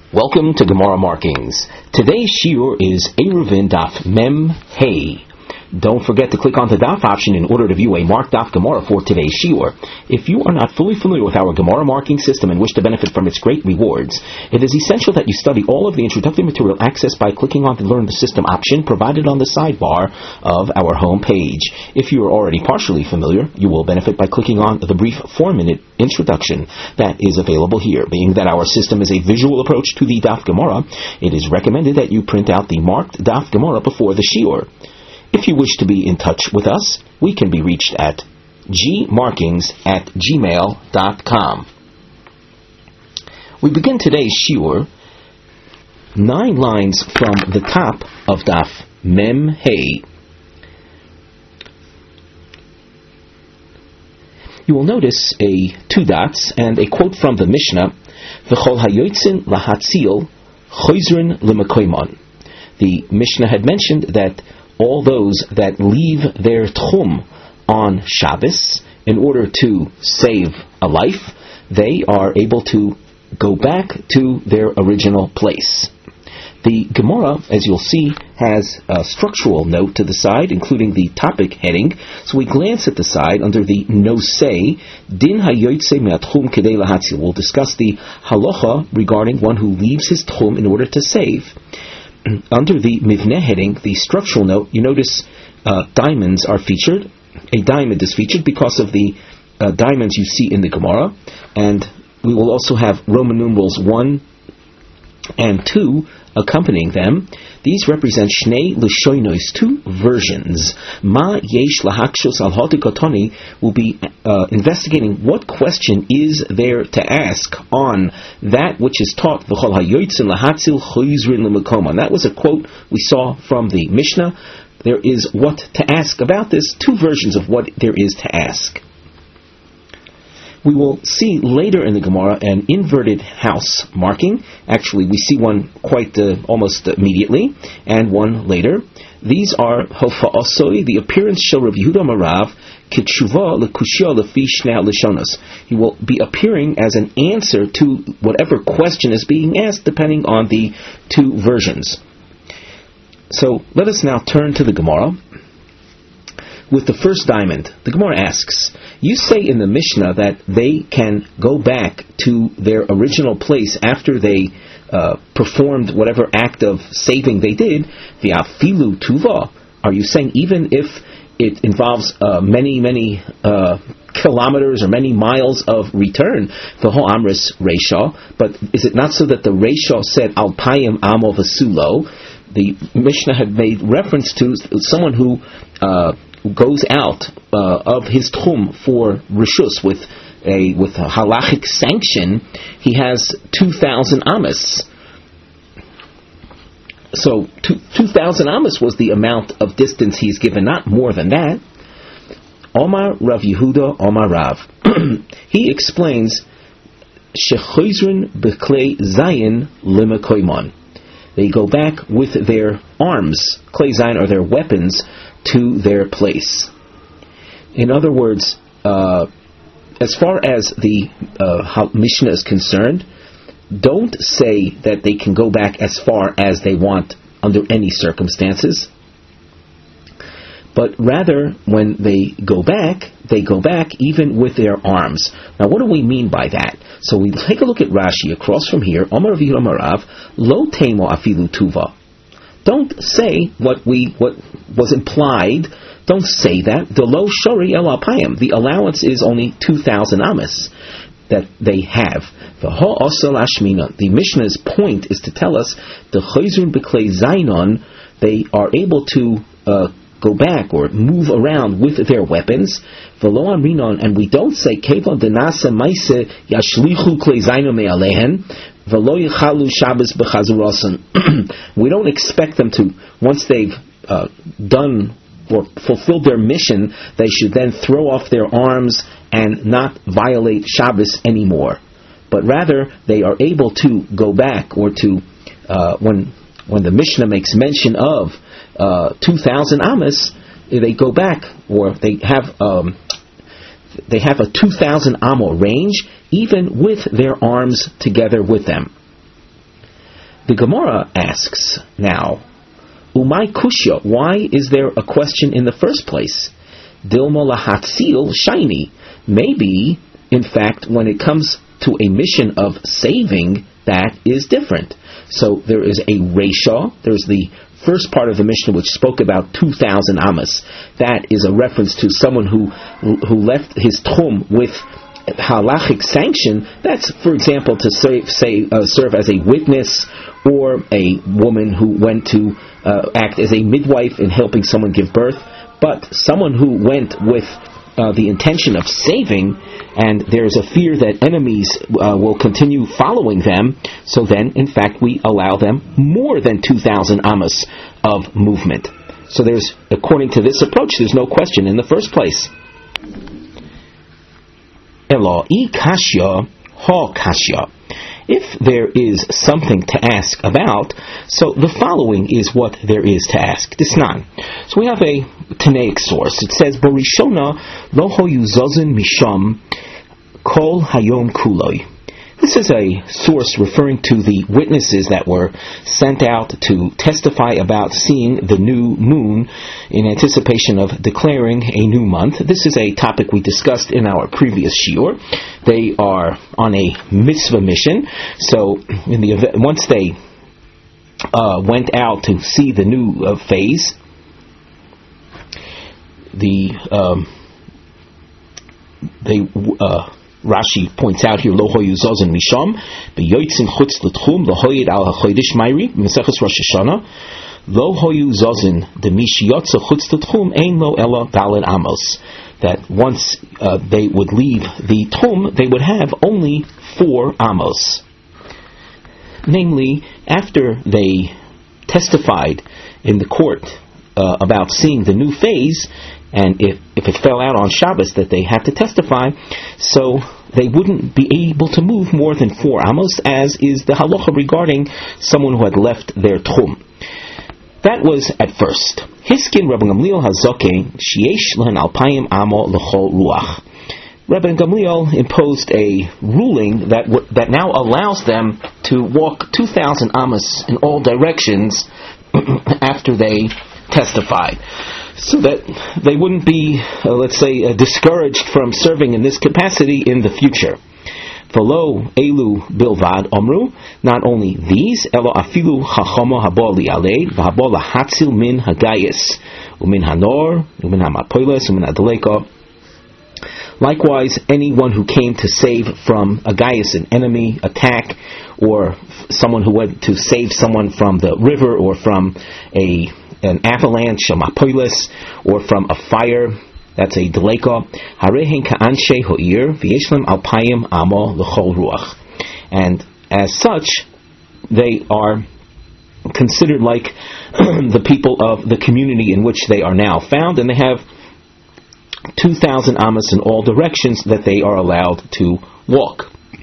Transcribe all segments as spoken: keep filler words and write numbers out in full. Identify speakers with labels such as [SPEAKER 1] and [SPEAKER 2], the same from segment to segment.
[SPEAKER 1] Welcome to Gemara Markings. Today's shiur is Eruvin Daf Mem Hey. Don't forget to click on the Daf option in order to view a marked Daf Gemara for today's shiur. If you are not fully familiar with our Gemara marking system and wish to benefit from its great rewards, it is essential that you study all of the introductory material accessed by clicking on the Learn the System option provided on the sidebar of our home page. If you are already partially familiar, you will benefit by clicking on the brief four-minute introduction that is available here. Being that our system is a visual approach to the Daf Gemara, it is recommended that you print out the marked Daf Gemara before the shiur. If you wish to be in touch with us, we can be reached at gmarkings at gmail dot com. We begin today's shiur nine lines from the top of Daf Mem Hey. You will notice a two dots and a quote from the Mishnah, V'chol hayotzin lahatzil choizrin l'mekoymon. The Mishnah had mentioned that all those that leave their tchum on Shabbos in order to save a life, they are able to go back to their original place. The Gemara, as you'll see, has a structural note to the side, including the topic heading. So we glance at the side under the nosei, din hayoytse me'atchum kedei lahatzil. We'll discuss the halacha regarding one who leaves his tchum in order to save. Under the Mivneh heading, the structural note, you notice uh, diamonds are featured. A diamond is featured because of the uh, diamonds you see in the Gemara. And we will also have Roman numerals one and two accompanying them. These represent Shnei L'shoinos, two versions. Ma Yesh Lahakshos Al Hodikotoni will be uh, investigating what question is there to ask on that which is taught. V'chol hayotzin lahatzil choizrin l'mekomon. That was a quote we saw from the Mishnah. There is what to ask about this, two versions of what there is to ask. We will see later in the Gemara an inverted house marking. Actually, we see one quite uh, almost immediately, and one later. These are Hofa'osoi, the appearance shall Rabbi Yehuda Marav, Kitshuva l'kushia lefi shnei lishonos. He will be appearing as an answer to whatever question is being asked, depending on the two versions. So let us now turn to the Gemara. With the first diamond, the Gemara asks, you say in the Mishnah that they can go back to their original place after they uh, performed whatever act of saving they did, v'afilu tuva. Are you saying even if it involves uh, many, many uh, kilometers or many miles of return, v'ho amris reisha, but is it not so that the reisha said alpayim amo v'sulo? The Mishnah had made reference to someone who uh, goes out uh, of his tchum for rishus with a with a halachic sanction. He has two thousand amas. So two two thousand amas was the amount of distance he's given, not more than that. Omar Rav Yehuda Omar Rav. He explains shechoizrin b'klei zayin limekoymon. They go back with their arms, klei zayin, or their weapons, to their place. In other words, uh, as far as the uh, Mishnah is concerned, don't say that they can go back as far as they want under any circumstances, but rather when they go back, they go back even with their arms. Now, what do we mean by that? So we take a look at Rashi across from here. Omar Rav Yehuda Marav, lo temo afilu tuva. Don't say what we what was implied. Don't say that. The lo shori el alpayim. The allowance is only two thousand amas that they have. The ho osel ashmina. The Mishnah's point is to tell us the choizun b'klei zainon. They are able to uh, go back or move around with their weapons. V'lo amrinon, and we don't say kevon denasa maise yashlichu klei zainon me'alehen. We don't expect them to, once they've uh, done or fulfilled their mission, they should then throw off their arms and not violate Shabbos anymore. But rather, they are able to go back, or to, uh, when when the Mishnah makes mention of uh, two thousand amas, they go back, or they have um, they have a two thousand amo range, even with their arms together with them. the Gemara asks now, Umay Kushya, why is there a question in the first place? Dilma lahatzil shiny. Maybe, in fact, when it comes to a mission of saving, that is different. So there is a Reisha, there's the first part of the Mishnah which spoke about two thousand Amos. That is a reference to someone who who left his Tchum with halachic sanction. That's, for example, to say, say uh, serve as a witness, or a woman who went to uh, act as a midwife in helping someone give birth. But someone who went with uh, the intention of saving, and there's a fear that enemies uh, will continue following them, so then, in fact, we allow them more than two thousand Amos of movement. So there's, according to this approach, there's no question in the first place. Elo I kashya ha kashya. If there is something to ask about, so the following is what there is to ask. Disnan. So we have a Tanaic source. It says, Borishona lo hoyu zozin misham kol hayom kuloi. This is a source referring to the witnesses that were sent out to testify about seeing the new moon in anticipation of declaring a new month. This is a topic we discussed in our previous shiur. They are on a mitzvah mission, so in the event, once they uh, went out to see the new uh, phase, the um, they uh, Rashi points out here, Lo hoyu zozin misham beyotzin chutz l'tchum lohoyed al hachodesh mayri Maseches Rosh Hashanah Lo hoyu zozin de mish yotza chutz l'tchum ein lo ela daled amos. That once uh, they would leave the tchum, they would have only four amos. Namely, after they testified in the court uh, about seeing the new phase, and if, if it fell out on Shabbos that they had to testify, so they wouldn't be able to move more than four amos, as is the halacha regarding someone who had left their tchum. That was at first. Hiskin Rabbi Gamliel Hazoke Shiesh Lehen Alpayim Amo L'chol Ruach. Rabbi Gamliel imposed a ruling that w- that now allows them to walk two thousand amos in all directions after they testified, so that they wouldn't be, uh, let's say, uh, discouraged from serving in this capacity in the future. V'lo elu bilvad omru, not only these, elo afilu chachama habo li'alei, v'habo lahatzil min hagayis, umin hanor, umin hamapoiles, umin adaleka. Likewise, anyone who came to save from a gaius, an enemy attack, or someone who went to save someone from the river, or from a an avalanche, a mapoilis, or from a fire, that's a deleka. Harehen ka'anshe ho'ir v'yeshlam alpayim amo l'chol ruach. And as such, they are considered like the people of the community in which they are now found, and they have two thousand amos in all directions that they are allowed to walk.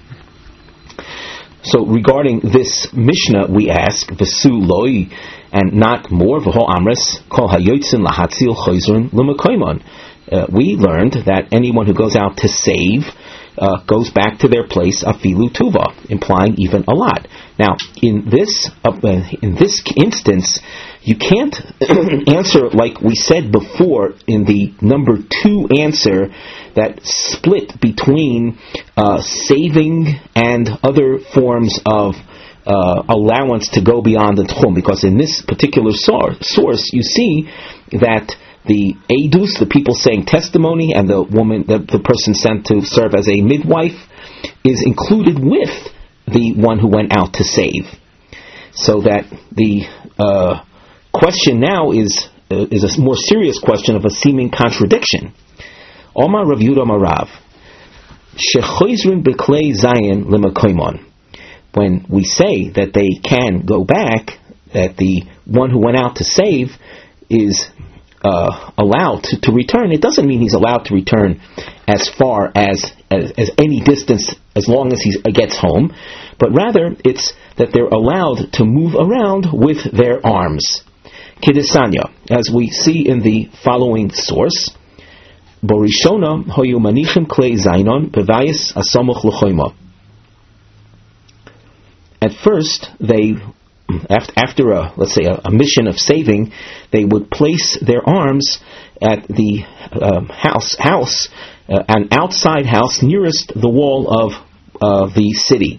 [SPEAKER 1] So regarding this Mishnah, we ask, V'su loi, and not more, V'ho amres, kol hayotzin lahatzil choizrun l'mekoimon. We learned that anyone who goes out to save uh, goes back to their place, afilu tuva, implying even a lot. Now, in this uh, in this instance, you can't answer like we said before in the number two answer that split between uh, saving and other forms of uh, allowance to go beyond the tchum, because in this particular sor- source you see that the edus, the people saying testimony, and the woman, the, the person sent to serve as a midwife, is included with the one who went out to save. So that the uh, question now is uh, is a more serious question of a seeming contradiction. Omar Rav Yudah Marav shechoizrin beklei zayin lemakoimon. When we say that they can go back, that the one who went out to save is Uh, allowed to, to return, it doesn't mean he's allowed to return as far as, as as any distance as long as he gets home, but rather it's that they're allowed to move around with their arms. Kidisanya, as we see in the following source, Borishona hoyu manichim klei zainon bevayis asamuch l'choima. At first, they after, after a, let's say, a, a mission of saving, they would place their arms at the um, house, house, uh, an outside house nearest the wall of uh, the city.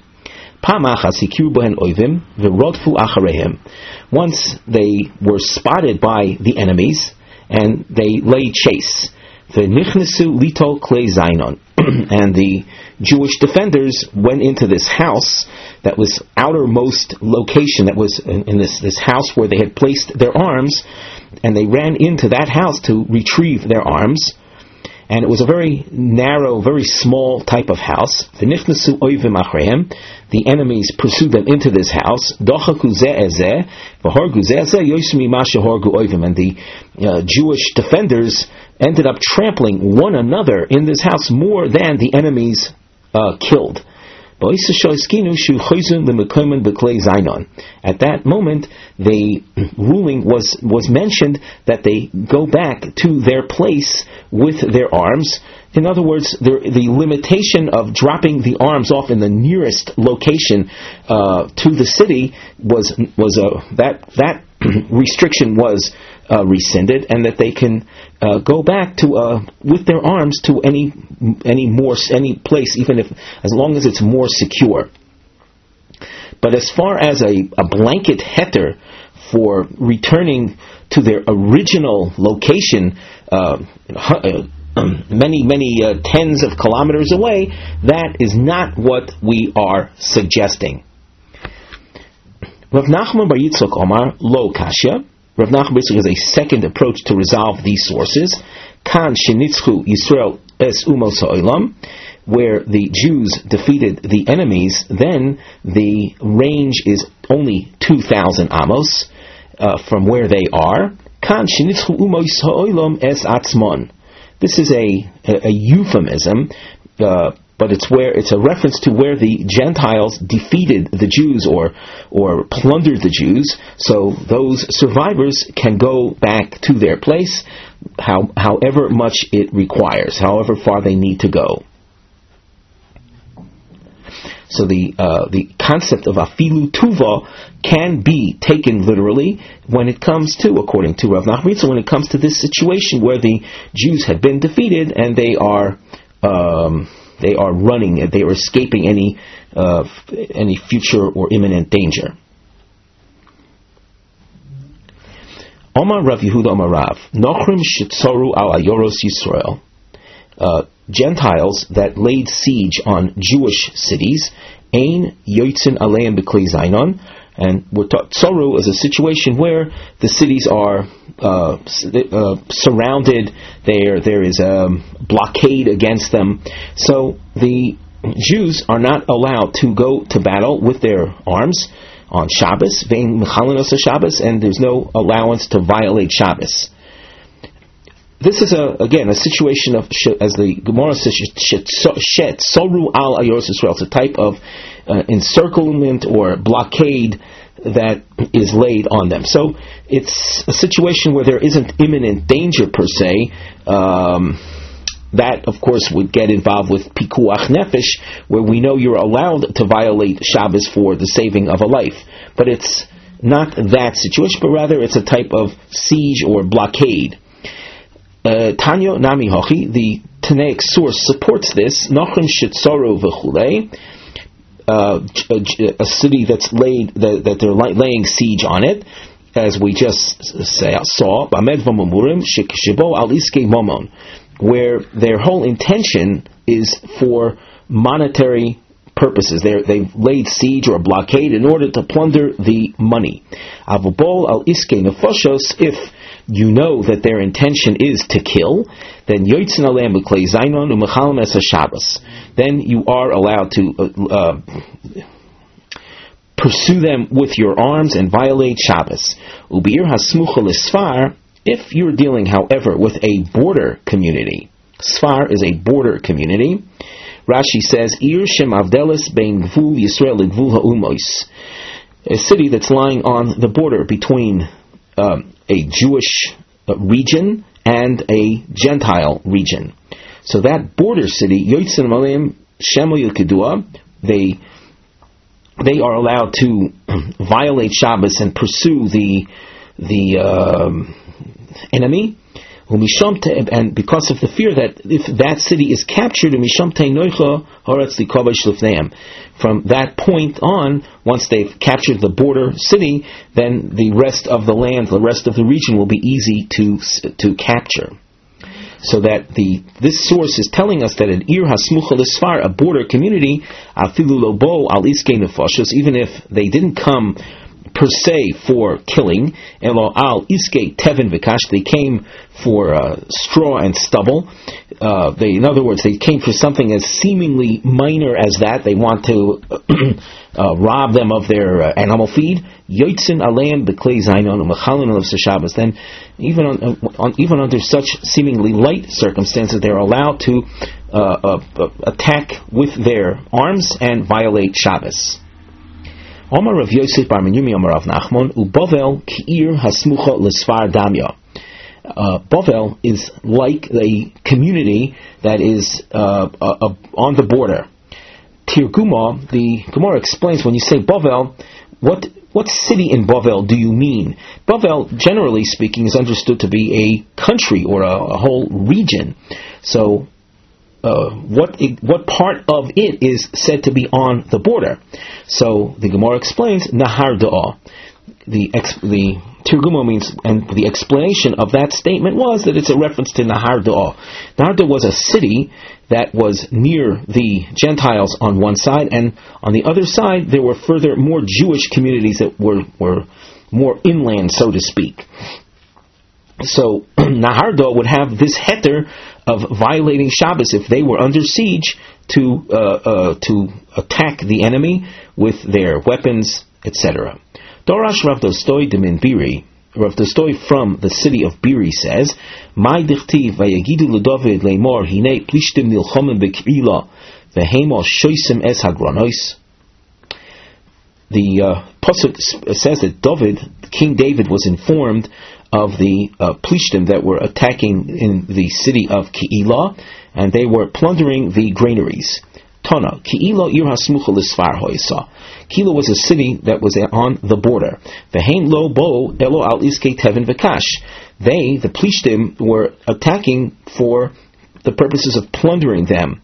[SPEAKER 1] Once they were spotted by the enemies, and they laid chase. And the Jewish defenders went into this house that was outermost location, that was in, in this, this house where they had placed their arms, and they ran into that house to retrieve their arms. And it was a very narrow, very small type of house. The enemies pursued them into this house. And the uh, Jewish defenders ended up trampling one another in this house more than the enemies uh, killed. At that moment, the ruling was, was mentioned that they go back to their place with their arms. In other words, the, the limitation of dropping the arms off in the nearest location uh, to the city was was a that that restriction was uh, rescinded, and that they can uh, go back to uh, with their arms to any any more any place, even if as long as it's more secure. But as far as a, a blanket heter for returning to their original location, uh, many, many uh, tens of kilometers away, that is not what we are suggesting. Rav Nachman Bar Yitzchak Omar Lo Kasha. Rav Nachman Bar Yitzchak has a second approach to resolve these sources. Kan Shenitzchu Yisrael Es Umos Ha'olam, where the Jews defeated the enemies, then the range is only two thousand amos uh, from where they are. Kan Shenitzchu Umos Ha'olam Es Atzmon. This is a, a, a euphemism, uh, but it's where it's a reference to where the Gentiles defeated the Jews or or plundered the Jews. So those survivors can go back to their place, how, however much it requires, however far they need to go. So the uh, the concept of afilu tuva can be taken literally when it comes to, according to Rav Nachman, so when it comes to this situation where the Jews had been defeated and they are um, they are running, they are escaping any uh, any future or imminent danger. Omar Rav Yehuda Omar Rav Nochrim shitzoru al ayoros Yisrael. Uh, Gentiles that laid siege on Jewish cities, Ein Yoitzin Aleim B'Klei Zainon, and we're taught Tzoru is a situation where the cities are uh, uh, surrounded. There, there is a blockade against them. So the Jews are not allowed to go to battle with their arms on Shabbos, Vein Mechalinos Shabbos, and there's no allowance to violate Shabbos. This is a again a situation of, as the Gemara says, shet soru al ayoros Yisrael. It's a type of uh, encirclement or blockade that is laid on them. So it's a situation where there isn't imminent danger per se. Um, that, of course, would get involved with pikuach nefesh, where we know you're allowed to violate Shabbos for the saving of a life. But it's not that situation, but rather it's a type of siege or blockade. Tanyo Nami Hochi, the Tanaic source supports this. Nochrim Shitzoro v'chulei, a city that's laid that, that they're laying siege on it, as we just say, saw. Bamed v'mamurim shekishibo al iskei momon, where their whole intention is for monetary purposes. They're, they've laid siege or blockade in order to plunder the money. Avubol al iskei nefoshos, if you know that their intention is to kill, then yoitzin aleim b'klei zainon u'mechalem es haShabbos. Then you are allowed to uh, uh, pursue them with your arms and violate Shabbos. U'b'ir hasmucha l'sfar, if you're dealing, however, with a border community. Sfar is a border community. Rashi says, Ir shem avdelis bein gvul Yisrael l'gvul ha'umois, a city that's lying on the border between um, a Jewish region and a Gentile region. So that border city, Yoitzin Malim Shemo Yilkedua, they they are allowed to violate Shabbos and pursue the the um, enemy, and because of the fear that if that city is captured, from that point on, once they've captured the border city, then the rest of the land, the rest of the region will be easy to to capture. So that the this source is telling us that an ir hasmucha l'sfar, a border community, afilu lobo al iskei nefashos, even if they didn't come per se for killing, elo al iskei tevin v'kash, they came for uh, straw and stubble. Uh, they, in other words, they came for something as seemingly minor as that. They want to uh, rob them of their uh, animal feed. Yoitzin aleim b'klei zaynon u'mechalin of Shabbos. Then, even on, on even under such seemingly light circumstances, they are allowed to uh, uh, uh, attack with their arms and violate Shabbos. Omar Rav Yosef bar Menyumi Omar Rav Nachman uBovel ki'ir hasmucha l'sfar damya. Uh, Bovel is like a community that is uh, uh, uh, on the border. Tirguma, the Gemara explains, when you say Bovel, what what city in Bovel do you mean? Bovel, generally speaking, is understood to be a country or a, a whole region. So, uh, what it, what part of it is said to be on the border? So the Gemara explains Nahar Da'ah. The ex, the Tirguma means, and the explanation of that statement was that it's a reference to Nahar Da'ah. Nahar Da'ah was a city that was near the Gentiles on one side, and on the other side there were further more Jewish communities that were, were more inland, so to speak. So Nahar Da'ah would have this heter of violating Shabbos if they were under siege to uh, uh, to attack the enemy with their weapons, et cetera. Dorash Rav Dostoi de Min Biri, Rav Dostoi from the city of Biri says, "My dichtiv vayagidu leDavid leimor hinei plishtim nilchomim beKeila vehemo shoisim es hagronos." The uh, pasuk says that David, King David, was informed of the uh, plishtim that were attacking in the city of Ke'ilah, and they were plundering the granaries. Tana Ke'ilah ir hasmucha l'sfar hoysa. Ke'ilah was a city that was on the border. V'hein lo bo elo al iskei tevin v'kash. They, the plishtim, were attacking for the purposes of plundering them.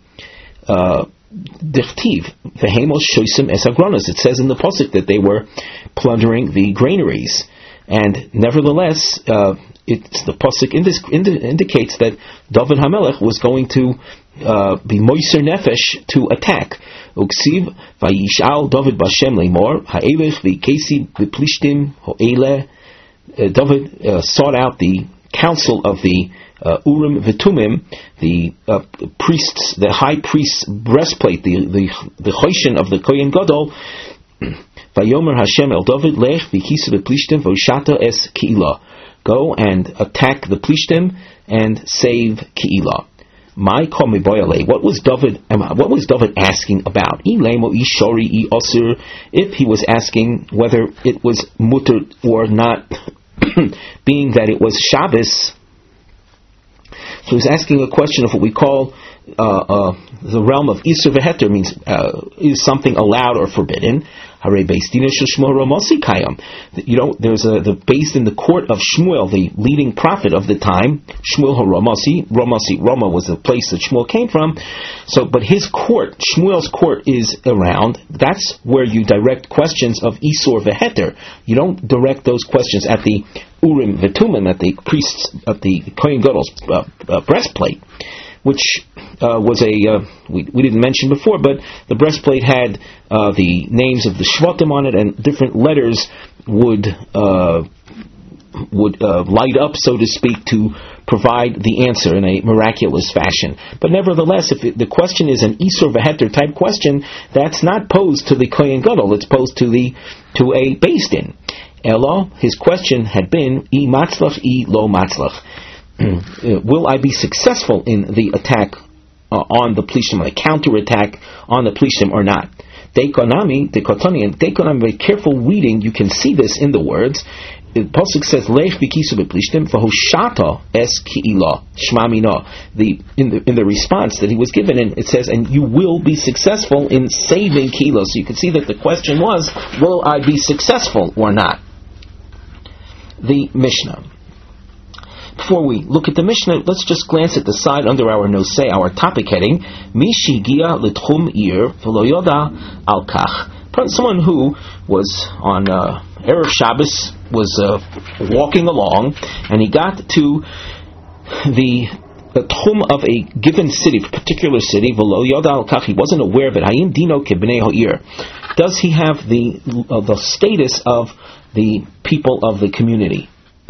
[SPEAKER 1] Dichtiv v'heimos shoisim es hagronos. It says in the pasuk that they were plundering the granaries. And nevertheless, uh, it's the pasuk indi- indi- indicates that David HaMelech was going to uh, be moiser nefesh to attack. Uksiv vayishal David b'Hashem leimor ha'elech v'kesi v'plishtim ho'ele. David uh, sought out the council of the uh, Urim v'Tumim, the uh, priests, the high priest's breastplate, the the the choshen of the Kohen Gadol. Vayomer Hashem el David lech v'kisa v'plishtim v'ushata es Ke'ilah. Go and attack the plishtim and save Ke'ilah. My komi boyale. What was David? What was David asking about? If he was asking whether it was mutter or not, being that it was Shabbos, so he was asking a question of what we call uh, uh, the realm of Isur v'Heter, means uh, is something allowed or forbidden. You know, there's a the based in the court of Shmuel, the leading prophet of the time. Shmuel HaRamasi, Ramasi, Rama was the place that Shmuel came from. So, but his court, Shmuel's court, is around. That's where you direct questions of Isur v'Heter. You don't direct those questions at the Urim v'Tumim, at the priests, at the Kohen Gadol's uh, uh, breastplate, which uh, was a, uh, we, we didn't mention before, but the breastplate had uh, the names of the Shvatim on it, and different letters would uh, would uh, light up, so to speak, to provide the answer in a miraculous fashion. But nevertheless, if it, the question is an Isur v'Heter type question, that's not posed to the Kohen Gadol, it's posed to the to a Beis Din. Elo, his question had been, I matzlach, I lo matzlach. Will I be successful in the attack uh, on the plishtim, the counterattack on the plishtim, or not? Dekonami, dekotani, and dekonami, very careful reading, you can see this in the words. the pasuk says Lech v'kisu beplishtim v'hoshata es ki'ilah shma mina. The in the in the response that he was given, and it says, and you will be successful in saving ki'ilah. So you can see that the question was, will I be successful or not? The Mishnah. Before we look at the Mishnah, let's just glance at the side under our nosei, our topic heading, Mishigia l'tchum ir v'lo yoda al kach. Someone who was on uh, Erev Shabbos was uh, walking along, and he got to the, the tchum of a given city, a particular city, v'lo yoda al kach. He wasn't aware of it. Hayim dino kebnei ha'ir. Does he have the uh, the status of the people of the community?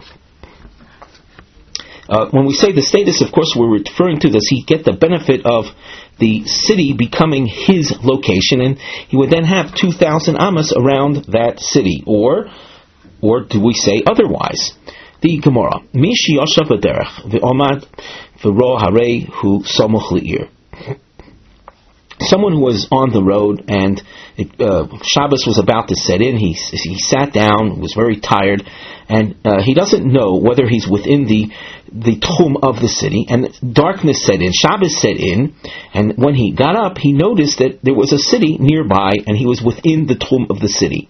[SPEAKER 1] Uh, when we say the status, of course, we're referring to, does he get the benefit of the city becoming his location, and he would then have two thousand amas around that city, or or do we say otherwise? The Gemara, Mishi yoshav v'derech v'omad v'ro harei hu samuch li'ir. Someone who was on the road, and it, uh, Shabbos was about to set in. He he sat down, was very tired, and uh, he doesn't know whether he's within the the tchum of the city. And darkness set in, Shabbos set in, and when he got up, he noticed that there was a city nearby, and he was within the tchum of the city.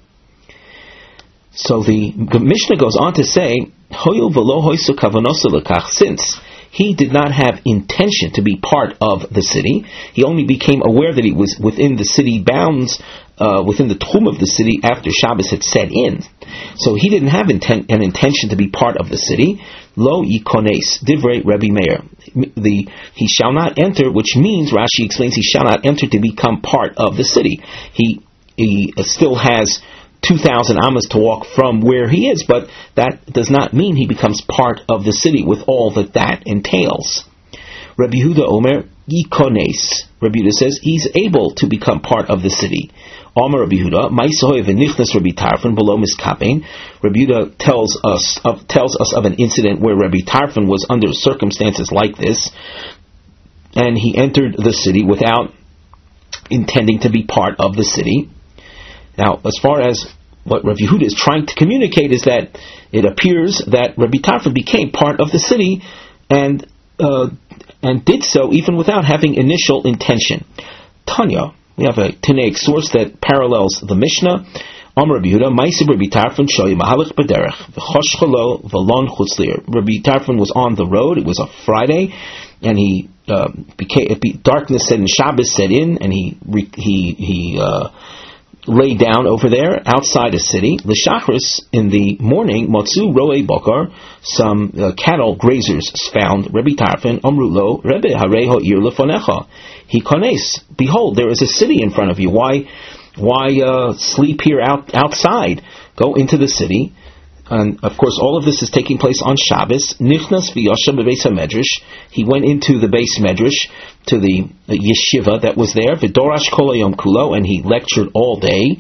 [SPEAKER 1] So the Mishnah goes on to say, Hoyul v'lo hoysu kavanosu l'kach, since he did not have intention to be part of the city. He only became aware that he was within the city bounds, uh, within the tchum of the city after Shabbos had set in. So he didn't have inten- an intention to be part of the city. Lo yikones, divrei Rabbi Meir. The he shall not enter, which means, Rashi explains, he shall not enter to become part of the city. He he still has two thousand amas to walk from where he is, but that does not mean he becomes part of the city with all that that entails. Rabbi Yehuda Omer, Yikones. Rabbi Yehuda says he's able to become part of the city. Omer Rabbi Yehuda, Maisahoy v'nichnas Rabbi Tarfon below miskapein. Rabbi Yehuda tells us of, tells us of an incident where Rabbi Tarfon was under circumstances like this, and he entered the city without intending to be part of the city. Now, as far as what Rabbi Yehuda is trying to communicate is that it appears that Rabbi Tarfon became part of the city and uh, and did so even without having initial intention. Tanya, we have a Tanaic source that parallels the Mishnah. Amar Rabbi Yehuda, Ma'aseh Rabbi Tarfon shoy mahalach b'derech v'chosh chalo v'lon chutz lir. Rabbi Tarfon was on the road. It was a Friday, and he uh, became it be, darkness set in, Shabbos set in, and he he he. Uh, lay down over there outside a city. L'shachris, in the morning, Motzu roe bakar, some uh, cattle grazers found Rabbi Tarfon. Amrulo, Rebbe hareho ir lefonecha. He kones. Behold, there is a city in front of you. Why, why uh, sleep here out outside? Go into the city. And of course, all of this is taking place on Shabbos. Nichnas v'yashem bebeis hamedrash. He went into the beis medrash, to the yeshiva that was there. V'dorash kol hayom kulo, and he lectured all day.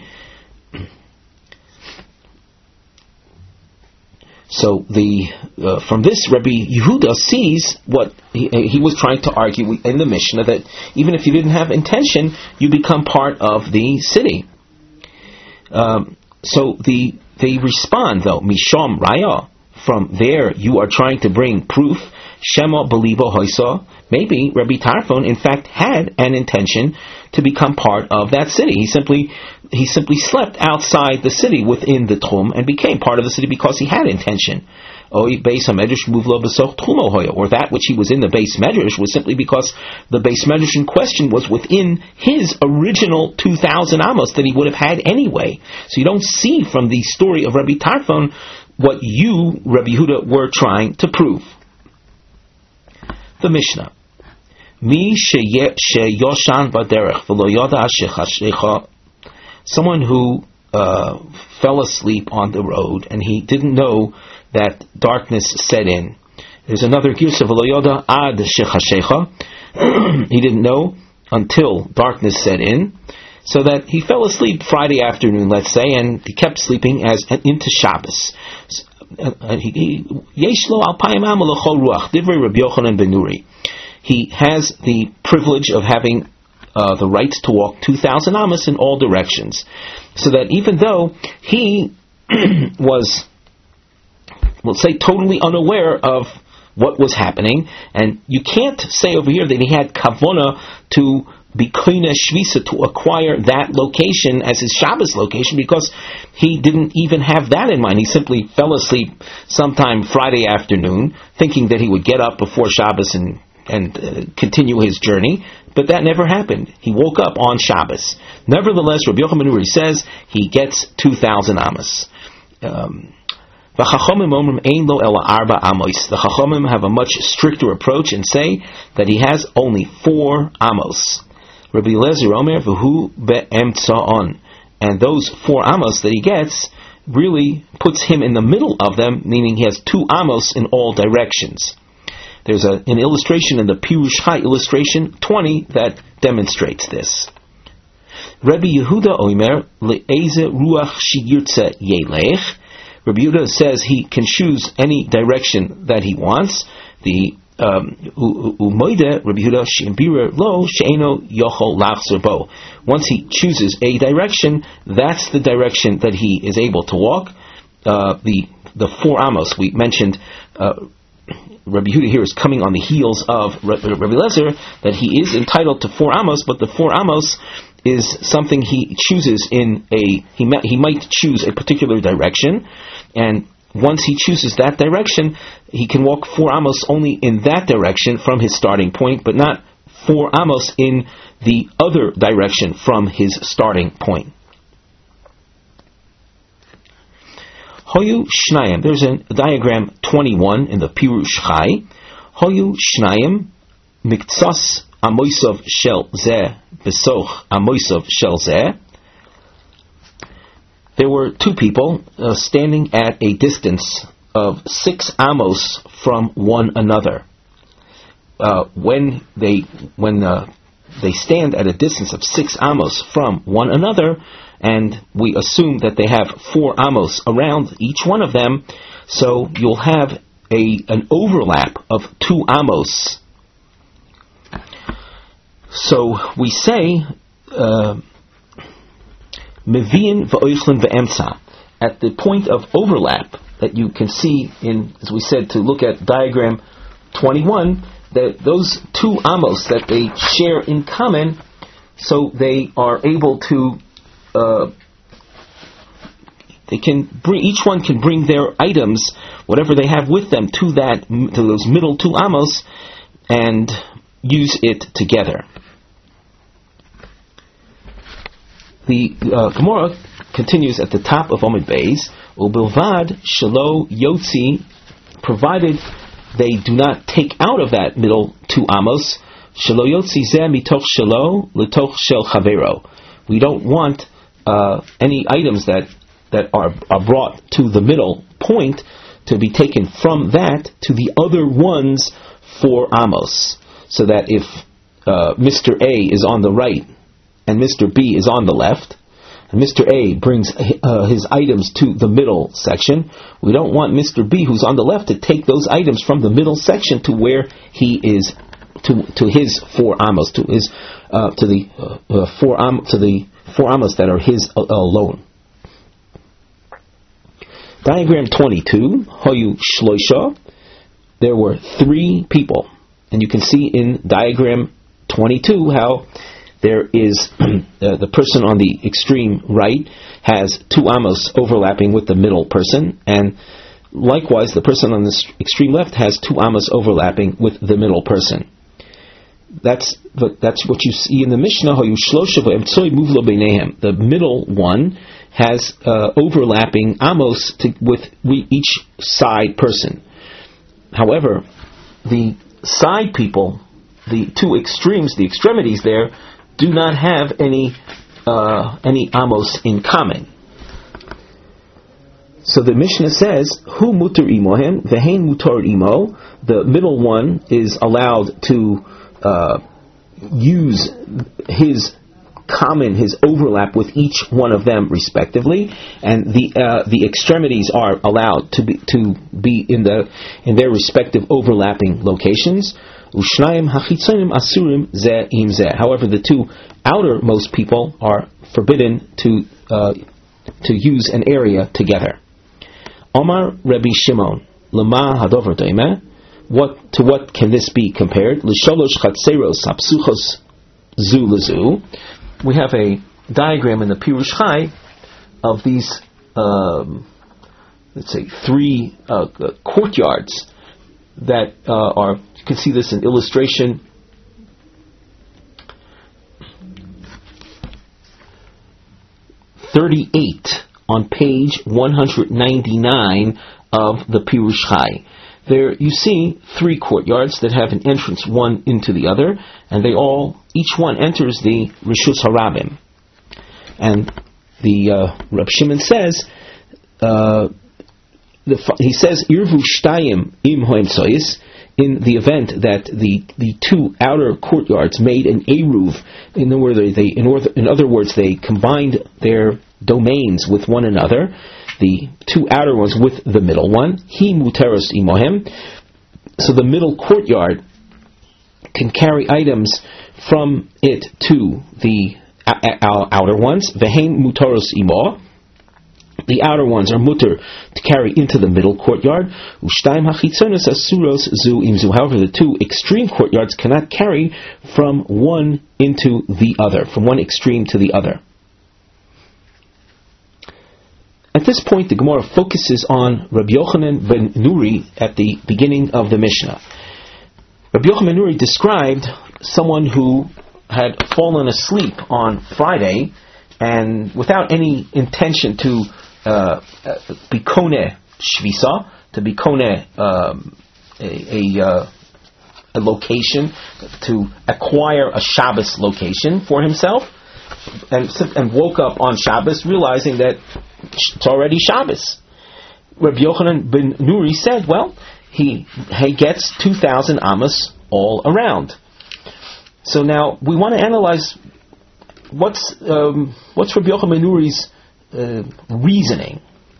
[SPEAKER 1] So the uh, from this, Rabbi Yehuda sees what he, he was trying to argue in the Mishnah, that even if you didn't have intention, you become part of the city. Um, so the They respond, though, Misham Raya, from there you are trying to bring proof, Shema Belibo Hoisa. Maybe Rabbi Tarfon, in fact, had an intention to become part of that city. He simply he simply slept outside the city within the Tchum and became part of the city because he had intention. Or that which he was in the base medrash was simply because the base medrash in question was within his original two thousand amos that he would have had anyway. So you don't see from the story of Rabbi Tarfon what you, Rabbi Yehuda, were trying to prove. The Mishnah. Mi sheyoshan v'derech v'lo yoda shechashecha. Someone who uh, fell asleep on the road and he didn't know that darkness set in. There's another girsa v'lo yoda ad shechashecha. He didn't know until darkness set in, so that he fell asleep Friday afternoon, let's say, and he kept sleeping as into Shabbos. Yeshlo al payim amal l'chol ruach divrei Rabbi Yochanan ben Nuri. He has the privilege of having uh, the right to walk two thousand amos in all directions, so that even though he was we'll say, totally unaware of what was happening. And you can't say over here that he had kavona to be koine shvisa, to acquire that location as his Shabbos location, because he didn't even have that in mind. He simply fell asleep sometime Friday afternoon, thinking that he would get up before Shabbos and and uh, continue his journey, but that never happened. He woke up on Shabbos. Nevertheless, Rabbi Yochanan ben Nuri says he gets two thousand amos. Um, the Chachamim have a much stricter approach and say that he has only four amos. Rabbi Eliezer Omer v'hu be'emtza'on, and those four amos that he gets really puts him in the middle of them, meaning he has two amos in all directions. There's a, an illustration in the Pirush Chai illustration twenty that demonstrates this. Rabbi Yehuda Omer le'eze ruach shiyirtze yelech. Rabbi Yehuda says he can choose any direction that he wants. The umoide Rabbi Yehuda sheimbira lo she'eno yochol lachzor bo. Once he chooses a direction, that's the direction that he is able to walk. Uh, the the four amos we mentioned. Uh, Rabbi Yehuda here is coming on the heels of Rabbi Eliezer, that he is entitled to four amos, but the four amos is something he chooses in a, he, may, he might choose a particular direction, and once he chooses that direction, he can walk four amos only in that direction from his starting point, but not four amos in the other direction from his starting point. Hoyu Shnayim. There's a diagram twenty-one in the Pirush Chai. Hoyu Shnayim Miktsas Amoisov Shel Zeh Besoch Amoisov Shel Zeh. There were two people uh, standing at a distance of six amos from one another. Uh, when they when uh, they stand at a distance of six amos from one another, and we assume that they have four amos around each one of them, so you'll have a an overlap of two amos. So we say meviin v'oichlin v'emtza, at the point of overlap that you can see in, as we said, to look at diagram twenty-one, that those two amos that they share in common, so they are able to Uh, they can bring, each one can bring their items, whatever they have with them, to that, to those middle two amos, and use it together. The uh, Gemara continues at the top of Omid Beis, Ubilvad shelo yotzi, provided they do not take out of that middle two amos, shelo yotzi zeh mitoch shelo litoch shel chavero. We don't want Uh, any items that, that are, are brought to the middle point to be taken from that to the other ones four amos. So that if uh, Mister A is on the right and Mister B is on the left, and Mister A brings uh, his items to the middle section, we don't want Mister B, who's on the left, to take those items from the middle section to where he is, to to his four amos, to his uh, to the uh, uh, four am to the four amos that are his alone. Diagram twenty-two, Hoyu Shloisha. There were three people, and you can see in diagram twenty-two how there is uh, the person on the extreme right has two amos overlapping with the middle person, and likewise the person on the extreme left has two amos overlapping with the middle person. That's that's what you see in the Mishnah. The middle one has uh, overlapping amos to, with each side person. However, the side people, the two extremes, the extremities there, do not have any uh, any amos in common. So the Mishnah says, "Hu mutar imohem vehein mutar imo." The middle one is allowed to Uh, use his common, his overlap with each one of them respectively, and the uh, the extremities are allowed to be to be in the in their respective overlapping locations. Ushnayim hachitzonim asurim zeh im zeh. However, the two outermost people are forbidden to uh, to use an area together. Omar Rabbi Shimon. lama hadover doime. What to what can this be compared? L'sholosh chatzeros hapsuchos zu lezu. We have a diagram in the Pirush Chai of these, um, let's say, three uh, courtyards that uh, are. You can see this in illustration thirty-eight on page one ninety-nine of the Pirush Chai. There you see three courtyards that have an entrance one into the other, and they all, each one enters the Rishus Harabim. And the uh, Reb Shimon says, uh, the, he says, Irvu Shtayim im hoem sois, in the event that the, the two outer courtyards made an eruv, in other words, they, in, order, in other words, they combined their domains with one another, the two outer ones with the middle one, he muteros imohem, so the middle courtyard can carry items from it to the outer ones, vehein muteros imo, the outer ones are mutter to carry into the middle courtyard. Ushtaim hachitzonos asuros zu imzu. However, the two extreme courtyards cannot carry from one into the other, from one extreme to the other. At this point, the Gemara focuses on Rabbi Yochanan ben Nuri at the beginning of the Mishnah. Rabbi Yochanan ben Nuri described someone who had fallen asleep on Friday, and without any intention to uh, be kone shvisa, to be kone um, a, a, uh, a location, to acquire a Shabbos location for himself, and, and woke up on Shabbos realizing that it's already Shabbos. Rabbi Yochanan ben Nuri said, well, he, he gets two thousand amos all around. So now we want to analyze what's um, what's Rabbi Yochanan ben Nuri's uh, reasoning.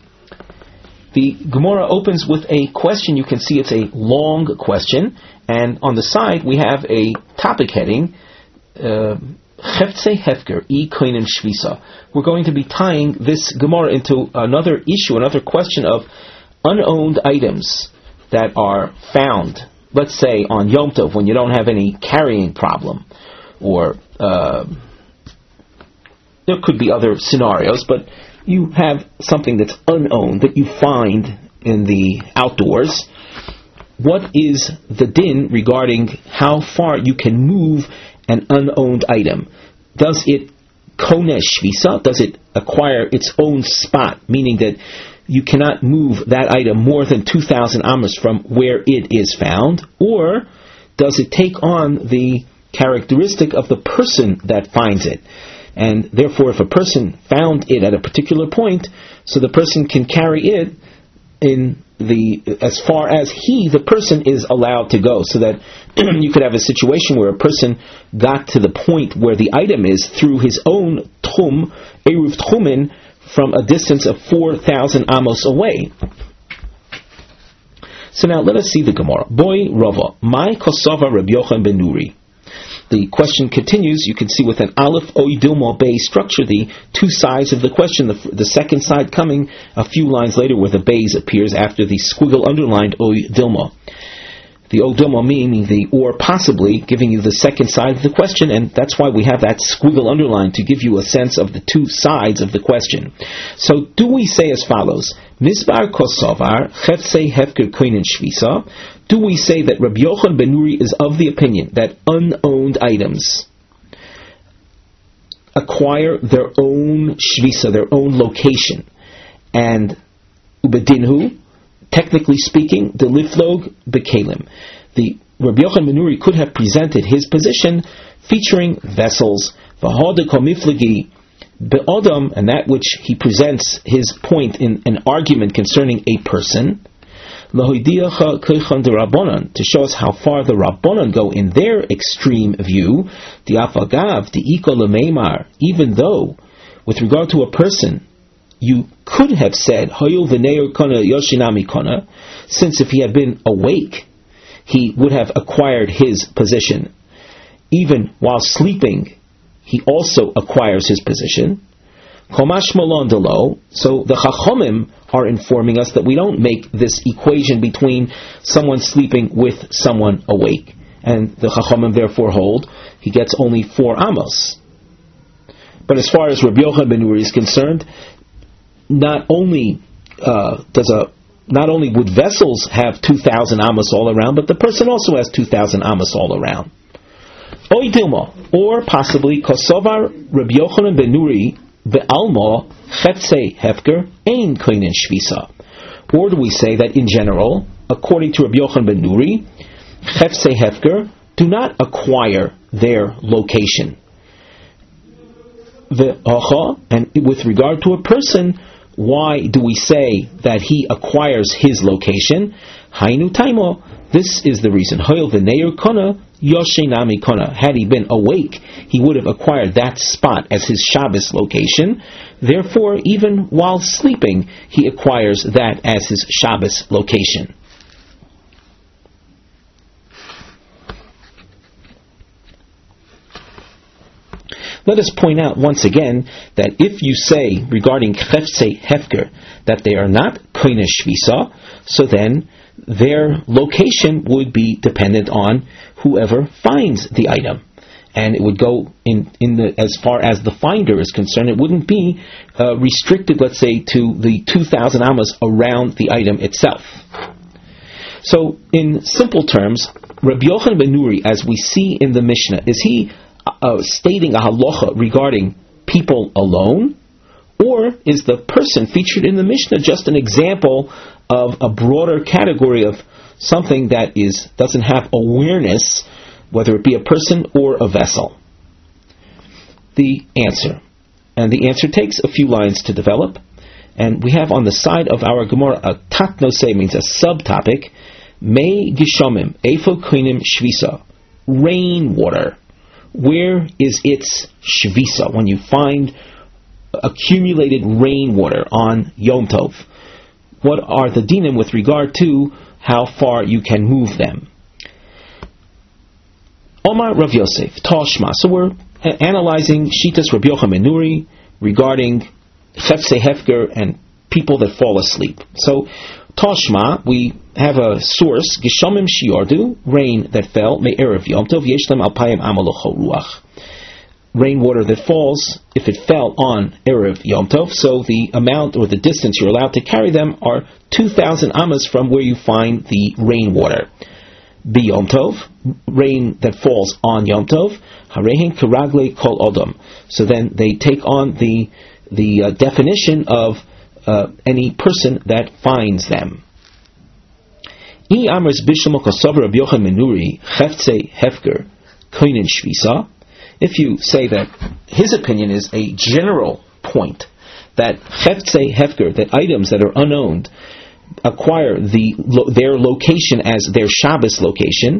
[SPEAKER 1] The Gemara opens with a question. You can see it's a long question, and on the side we have a topic heading, Cheftzei Hefker, E Koinen Shvisa. We're going to be tying this Gemara into another issue, another question of unowned items that are found, let's say on Yom Tov, when you don't have any carrying problem, or uh, there could be other scenarios, but you have something that's unowned that you find in the outdoors. What is the din regarding how far you can move an unowned item? Does it konesh shvisa? Does it acquire its own spot, meaning that you cannot move that item more than two thousand amos from where it is found? Or does it take on the characteristic of the person that finds it? And therefore, if a person found it at a particular point, so the person can carry it in the as far as he, the person, is allowed to go, so that you could have a situation where a person got to the point where the item is through his own tchum, eruv tchumin, from a distance of four thousand amos away. So now let us see the Gemara. Boy Rava, my kosava Rabbi Yochanan ben Nuri. The question continues. You can see with an aleph oy dilma bay structure the two sides of the question. The, the second side coming a few lines later, where the bays appears after the squiggle underlined oy dilma. The oy dilma meaning the or possibly, giving you the second side of the question, and that's why we have that squiggle underlined, to give you a sense of the two sides of the question. So do we say as follows? Misbar kosovar chetzei hefker koinen shvisa. Do we say that Rabbi Yochanan ben Nuri is of the opinion that unowned items acquire their own shvisa, their own location, and ubedinhu, technically speaking, the liflog bekalim. The Rabbi Yochanan ben Nuri could have presented his position featuring vessels, v'hodeko miflagi be'odam, and that which he presents his point in an argument concerning a person, to show us how far the Rabbanon go in their extreme view, the afagav, the iko lemeimar, even though, with regard to a person, you could have said, Hayul v'neir kona yoshinami kona, since if he had been awake, he would have acquired his position. Even while sleeping, he also acquires his position. Komash Malondalo. So the Chachomim are informing us that we don't make this equation between someone sleeping with someone awake. And the Chachomim therefore hold he gets only four amos. But as far as Rabbi Yochanan ben Nuri is concerned, not only uh, does a not only would vessels have two thousand amos all around, but the person also has two thousand amos all around. Oy Dilma, or possibly Kosovar Rabbi Yochanan ben Nuri be'alma chetzei hefker ein koinen shvisa. Or do we say that in general, according to Rabbi Yochanan ben Nuri, chetzei hefker do not acquire their location. And with regard to a person, why do we say that he acquires his location? Hainu taimo. This is the reason. Hoil v'neir kona yoshinami kona. Had he been awake, he would have acquired that spot as his Shabbos location. Therefore, even while sleeping, he acquires that as his Shabbos location. Let us point out once again that if you say regarding cheftzei hefker that they are not koine shvisa, so then their location would be dependent on whoever finds the item, and it would go in in the as far as the finder is concerned. It wouldn't be uh, restricted, let's say, to the two thousand amas around the item itself. So, in simple terms, Rabbi Yochanan ben Nuri, as we see in the Mishnah, is he Uh, stating a halacha regarding people alone, or is the person featured in the Mishnah just an example of a broader category of something that is doesn't have awareness, whether it be a person or a vessel? The answer, and the answer takes a few lines to develop, and we have on the side of our Gemara a tatnose, means a subtopic, mei gishomim efo koinim shvisa, rainwater. Where is its shvisa? When you find accumulated rainwater on Yom Tov, what are the dinim with regard to how far you can move them? Omar Rav Yosef, Tashma. So we're analyzing Shitas Rabbi Yochanan ben Nuri regarding cheftzei hefker and people that fall asleep. So Tashma, we have a source, Gishomim shiordu, rain that fell, me'erev Yom Tov, yeshlam alpayim amalocho ruach. Rainwater that falls, if it fell on erev Yom Tov, so the amount or the distance you're allowed to carry them are two thousand amas from where you find the rainwater. Bi Yom Tov, rain that falls on Yom Tov, harehin karagle kol odom. So then they take on the the uh, definition of Uh, any person that finds them. If you say that his opinion is a general point, that cheftzei hefker, that items that are unowned acquire the lo, their location as their Shabbos location,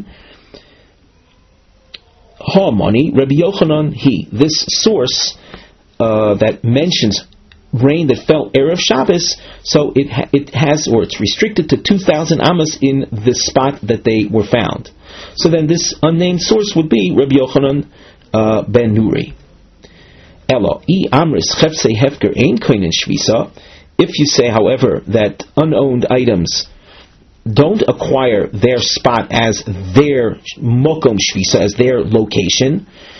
[SPEAKER 1] ha mani Rabbi Yochanan he, this source uh, that mentions rain that fell erev Shabbos, so it ha- it has, or it's restricted to two thousand amas in the spot that they were found. So then this unnamed source would be Rabbi Yochanan uh, ben Nuri. Elo I amris cheftzei hefker ein koinen shvisa. If you say, however, that unowned items don't acquire their spot as their mokom shvisa, as their location,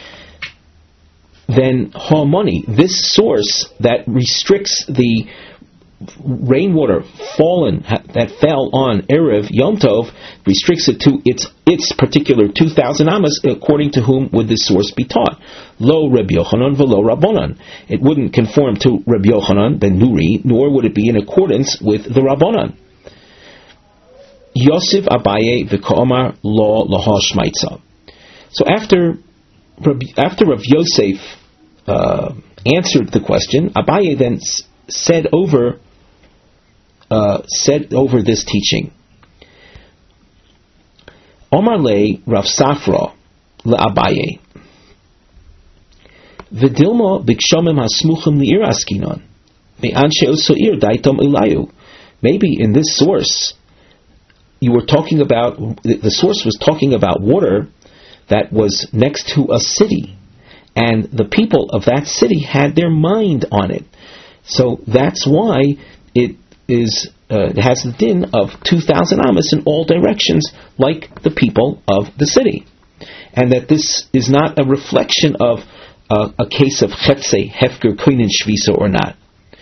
[SPEAKER 1] then Hamani, this source that restricts the rainwater fallen that fell on Erev Yom Tov, restricts it to its its particular two thousand amas. According to whom would this source be taught? Lo Rabbi Yochanan v'lo Rabbanan. It wouldn't conform to Rabbi Yochanan ben Nuri, nor would it be in accordance with the Rabbanan. Yosef Abaye v'Ko'omar lo laha shmaitza. So after After Rav Yosef uh, answered the question, Abaye then s- said over uh, said over this teaching. Omar le Rav Safra le Abaye. V'dilma b'kshomim hasmuchim li'ir askinon me'anshe osoir daitom ilayu. Maybe in this source you were talking about, the source was talking about water that was next to a city, and the people of that city had their mind on it. So that's why it is uh, it has the din of two thousand amas in all directions, like the people of the city. And that this is not a reflection of uh, a case of Chetzei, Hefker, Koinen, Shvisa or not.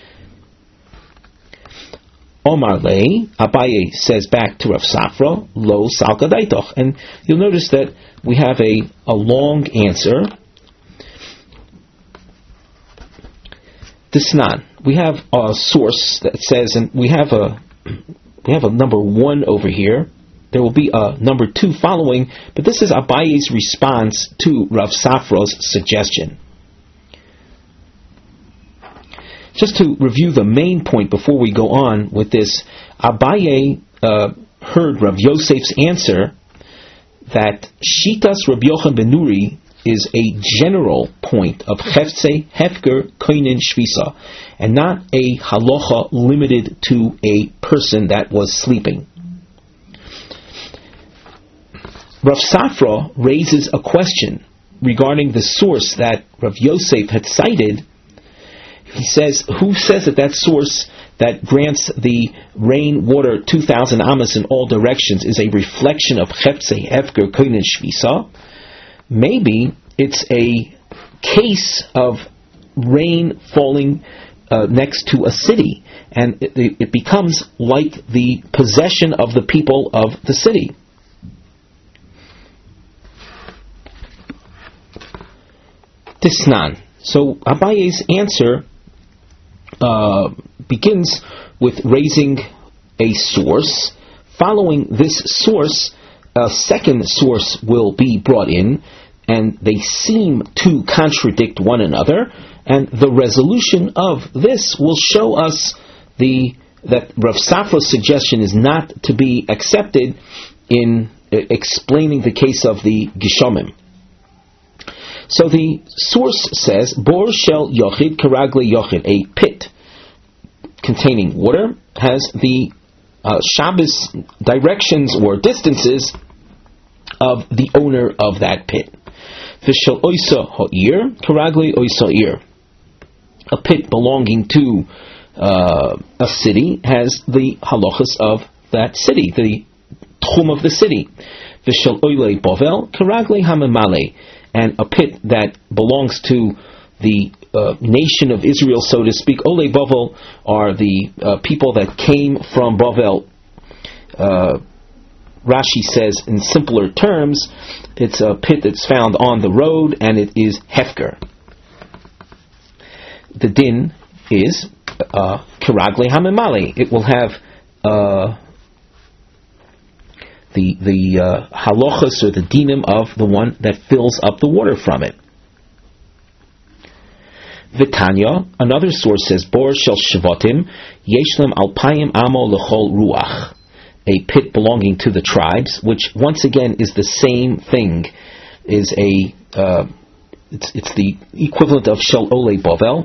[SPEAKER 1] Omar Lei, Abaye says back to Rav Safra, Lo Salka Daitoch. And you'll notice that we have a, a long answer. Disnan. We have a source that says, and we have a we have a number one over here. There will be a number two following, but this is Abaye's response to Rav Safra's suggestion. Just to review the main point before we go on with this, Abaye uh, heard Rav Yosef's answer that Shitas Rabbi Yochanan ben Nuri is a general point of Chefze, Hefker, Koinen, Shvisa, and not a halacha limited to a person that was sleeping. Rav Safra raises a question regarding the source that Rav Yosef had cited. He says, who says that that source that grants the rain water two thousand amas in all directions is a reflection of Chepse, Hefker, Koinen, Shvisa? Maybe it's a case of rain falling uh, next to a city, and it, it becomes like the possession of the people of the city. Tisnan. So Abaye's answer uh, begins with raising a source. Following this source, a second source will be brought in, and they seem to contradict one another, and the resolution of this will show us the that Rav Safra's suggestion is not to be accepted in uh, explaining the case of the Gishomim. So the source says, Bor shel yochid karagle yochid, a pit containing water, has the uh, Shabbos directions or distances of the owner of that pit. V'shel oisa ha'ir karagle oisa ir, a pit belonging to uh, a city has the halachas of that city, the tchum of the city. V'shel oile bovel karagle hamemale, and a pit that belongs to the uh, nation of Israel, so to speak. Olei Bavel are the uh, people that came from Bavel. Uh, Rashi says, in simpler terms, it's a pit that's found on the road, and it is Hefker. The din is Kiragle uh, Hamemale. It will have uh, the the uh, halachas or the dinim of the one that fills up the water from it. Vitanya, another source says, Bor shel Shvatim, Yeshlem Alpayim Amo Lechol Ruach, a pit belonging to the tribes, which once again is the same thing, is a uh, it's it's the equivalent of Shel Ole Bovel.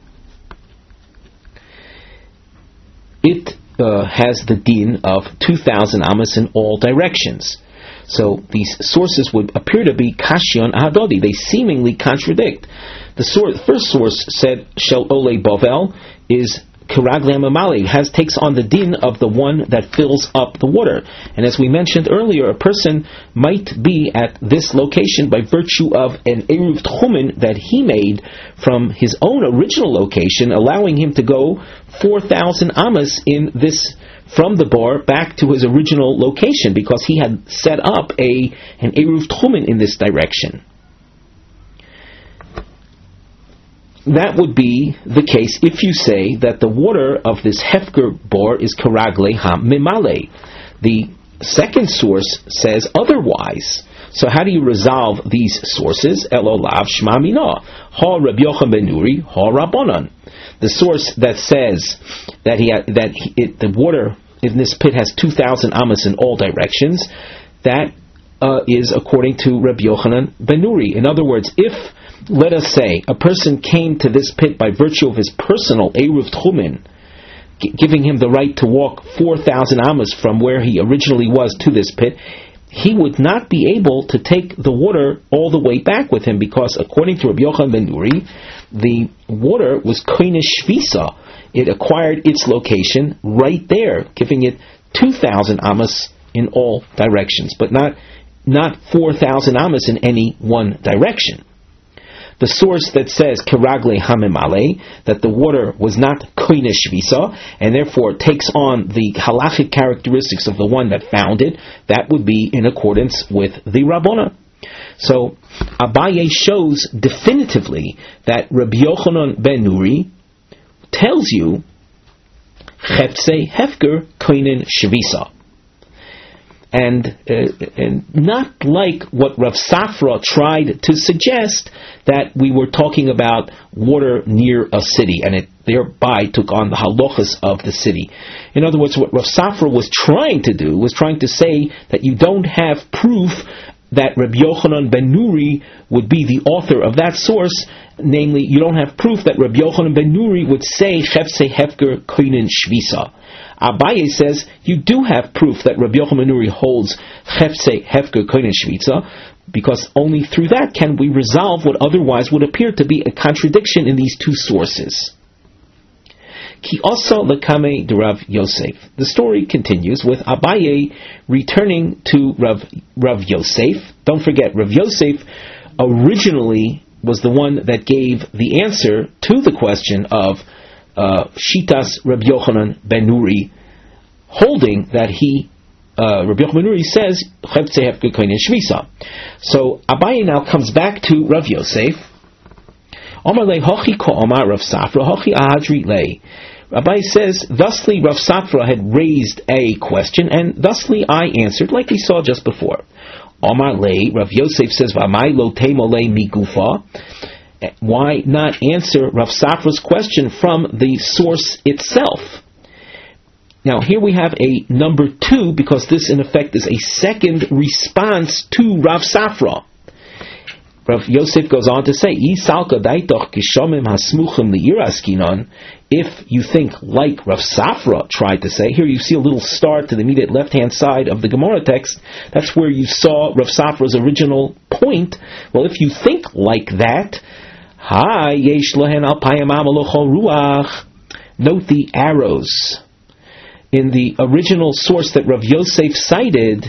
[SPEAKER 1] It Uh, has the din of two thousand amas in all directions. So these sources would appear to be Kashion Ahadodi. They seemingly contradict. The source, first source said Shel Ole Bovel is Kiragle Hamemale, has takes on the din of the one that fills up the water. And as we mentioned earlier, a person might be at this location by virtue of an Eruv Tchumen that he made from his own original location, allowing him to go four thousand amas in this, from the bar back to his original location, because he had set up a an Eruv Tchumen in this direction. That would be the case if you say that the water of this Hefker bor is Karagle HaMimale. The second source says otherwise. So how do you resolve these sources? Elolav Shma Mina, Ha Rabbi Yochanan ben Nuri, Ha Rabbanan. The source that says that he ha- that he, it, the water in this pit has two thousand amas in all directions, that uh, is according to Rabbi Yochanan ben Nuri. In other words, if, let us say, a person came to this pit by virtue of his personal Eruv Tchumen, g- giving him the right to walk four thousand amas from where he originally was to this pit, he would not be able to take the water all the way back with him, because according to Rabbi Yochanan ben Nuri, the water was koine shvisa. It acquired its location right there, giving it two thousand amas in all directions, but not not four thousand amas in any one direction. The source that says keragle hamemale, that the water was not koine shvisa, and therefore takes on the halachic characteristics of the one that found it, that would be in accordance with the Rabbana. So Abaye shows definitively that Rabbi Yochanan ben Nuri tells you chepse hefker koinen shvisa. And, uh, and not like what Rav Safra tried to suggest, that we were talking about water near a city, and it thereby took on the halachas of the city. In other words, what Rav Safra was trying to do was trying to say that you don't have proof that Rabbi Yochanan ben Nuri would be the author of that source. Namely, you don't have proof that Rabbi Yochanan ben Nuri would say chepse hefker koinen shvisa. Abaye says you do have proof that Rabbi Yochanan ben Nuri holds chepse hefker koinen shvisa, because only through that can we resolve what otherwise would appear to be a contradiction in these two sources. Ki also lekame de Rav Yosef. The story continues with Abaye returning to Rav, Rav Yosef. Don't forget, Rav Yosef originally was the one that gave the answer to the question of uh, Shitas Rabbi Yochanan ben Nuri, holding that he, uh, Rabbi Yochanan ben Nuri says, Cheptze hefker koinen shvisa. So Abaye now comes back to Rav Yosef. Omar le hochi ko omar Rav Safra hochi ahadri le. Abaye says, thusly Rav Safra had raised a question, and thusly I answered, like we saw just before. Omar le, Rav Yosef says, V'amai lo teimo le migufa. Why not answer Rav Safra's question from the source itself? Now here we have a number two, because this in effect is a second response to Rav Safra. Rav Yosef goes on to say, if you think like Rav Safra tried to say, here you see a little star to the immediate left-hand side of the Gemara text, that's where you saw Rav Safra's original point. Well, if you think like that, note the arrows. In the original source that Rav Yosef cited,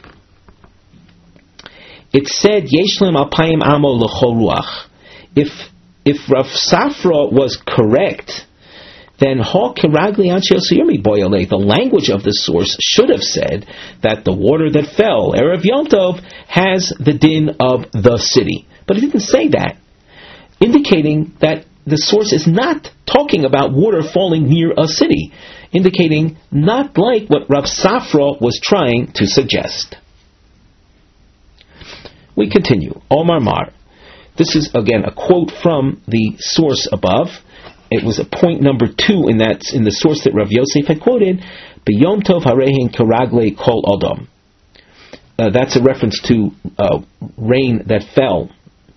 [SPEAKER 1] it said Yeshlem Alpayim Amo L'chol Ruach. If if Rav Safra was correct, then Ha Keragli Anshe Yosiyumi Boyale, the language of the source should have said that the water that fell Erev Yom Tov has the din of the city. But it didn't say that, indicating that the source is not talking about water falling near a city, indicating not like what Rav Safra was trying to suggest. We continue. Omar Mar. This is again a quote from the source above. It was a point number two in that in the source that Rav Yosef had quoted. B'yom tov harehin karagle kol adam. Uh, that's a reference to uh, rain that fell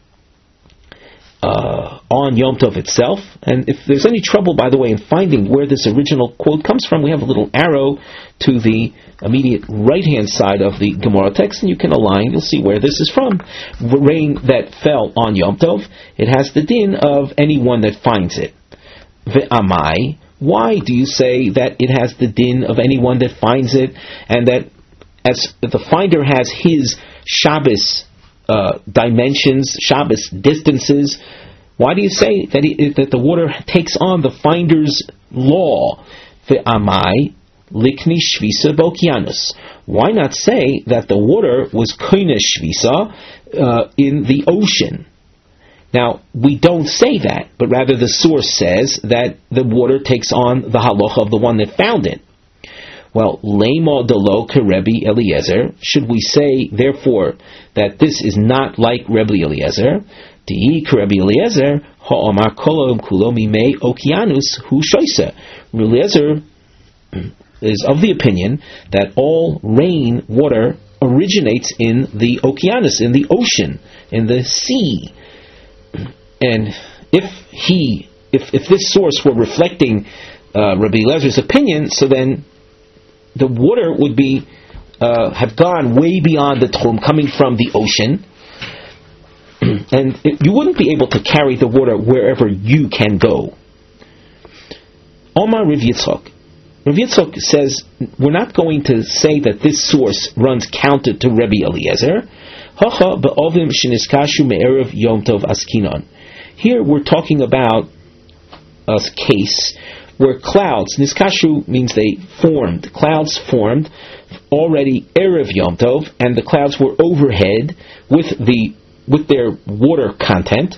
[SPEAKER 1] uh, on Yom Tov itself. And if there's any trouble, by the way, in finding where this original quote comes from, we have a little arrow to the immediate right-hand side of the Gemara text, and you can align, you'll see where this is from. Rain that fell on Yom Tov, it has the din of anyone that finds it. Ve'amai, why do you say that it has the din of anyone that finds it, and that as the finder has his Shabbos uh, dimensions, Shabbos distances, why do you say that, it, that the water takes on the finder's law? Ve'amai likni shvisa bokianus. Why not say that the water was koine shvisa uh, in the ocean? Now, we don't say that, but rather the source says that the water takes on the halacha of the one that found it. Well, lema delo kerebi Eliezer. Should we say, therefore, that this is not like Rebbe Eliezer? Di'i kerebi Eliezer ha'amar kolom kulo mimei okianus hu shoisa. Eliezer is of the opinion that all rain water originates in the okeanos, in the ocean, in the sea. And if he, if if this source were reflecting uh, Rabbi Eliezer opinion, so then the water would be uh, have gone way beyond the tchum, coming from the ocean, and it, you wouldn't be able to carry the water wherever you can go. Omar Rav Yitzchok. Rav Yitzchok says, we're not going to say that this source runs counter to Rabbi Eliezer. Hacha be'ovim sheniskashu me'erev Yom Tov askinon. Here we're talking about a case where clouds, niskashu means they formed, clouds formed already Erev Yom Tov, and the clouds were overhead with the with their water content,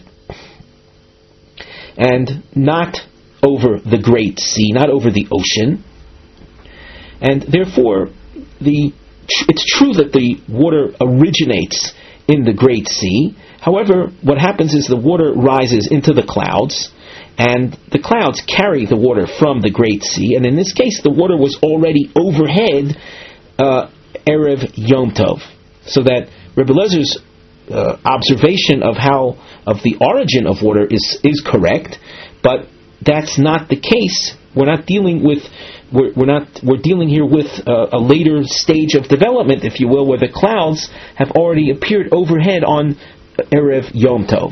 [SPEAKER 1] and not over the great sea, not over the ocean. And therefore, the it's true that the water originates in the great sea. However, what happens is the water rises into the clouds, and the clouds carry the water from the great sea. And in this case, the water was already overhead uh, Erev Yom Tov, so that Rebbe Elazar's uh, observation of how of the origin of water is is correct, but that's not the case. We're not dealing with we're, we're not we're dealing here with uh, a later stage of development, if you will, where the clouds have already appeared overhead on Erev Yom Tov.